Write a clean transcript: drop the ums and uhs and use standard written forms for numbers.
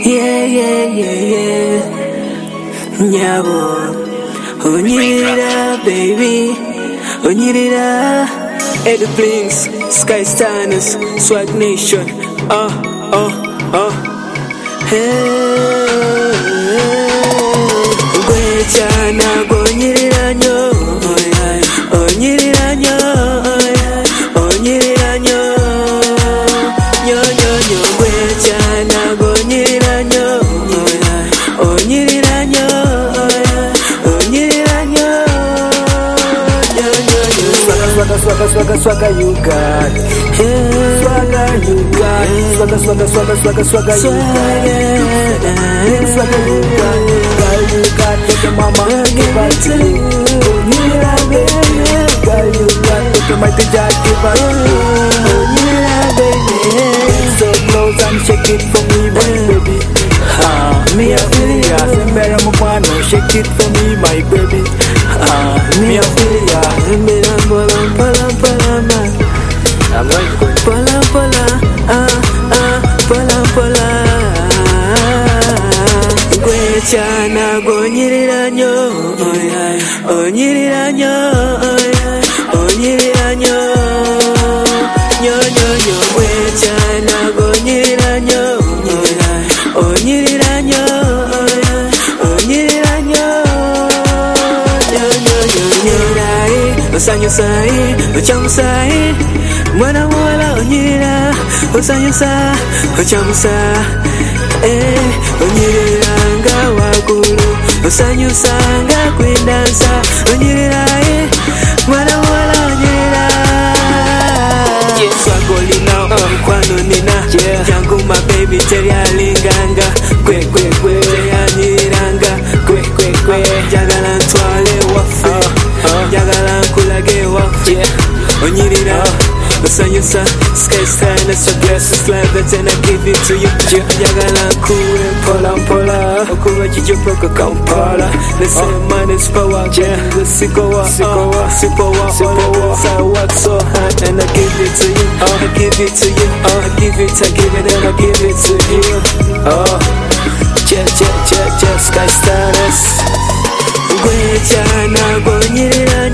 Yeah, yeah, yeah, yeah. Nyabo. Onyirira, baby. Onyirira. Eddie Blinks, Sky Stanners, Swag Nation. Gwechana gonyirira nyo. Onyirira nyo. Onyirira nyo. Nyo nyo nyo. Gwechana gonyirira nyo. Onyirira nyo. Onyirira nyo. Nyo nyo nyo. Swagger you got. Swagger you got. Swagger you got. Swagger you got. Girl you got. Look at mama. Give her to you. Onyirira baby. Girl you got. Look at mighty Jah. Give her to you. Onyirira baby. So close and shake it for me, my baby. Me a feel ya. Sembera mufano, shake it for me, my baby. Me a feel ya. Sembera pola man. I'm not going. Pola pola Gwechana gonyirira nyo. Onyirira nyo. Onyirira nyo. Nyo nyo nyo. Gwechana gonyirira nyo. Onyirira nyo. Onyirira nyo. Nyo nyo nyo. Nyirai osanyusai ochamusai. Mwana mwala onyirira osanyusa ochamusa. Onyirira nga wagulu osanyusa nga kwendansa. Onyirira mwana mwala onyirira. Swagolina omukwano nina. Jangu my baby teryalinganga. Kwe teyanyiriranga. Kwe njagala ntwale waffe. Njagala nkulage waffe. Onyirira osanyusa. Sky Stanners, your dress is like that and I give it to you. Njagala nkule mpola okuba kijupoka Kampala. They say man is power. Sikowa. So I work so hard and I give it to you. I give it to you. I give it and I give it to you. Sky Stanners. Gwechana gonyirira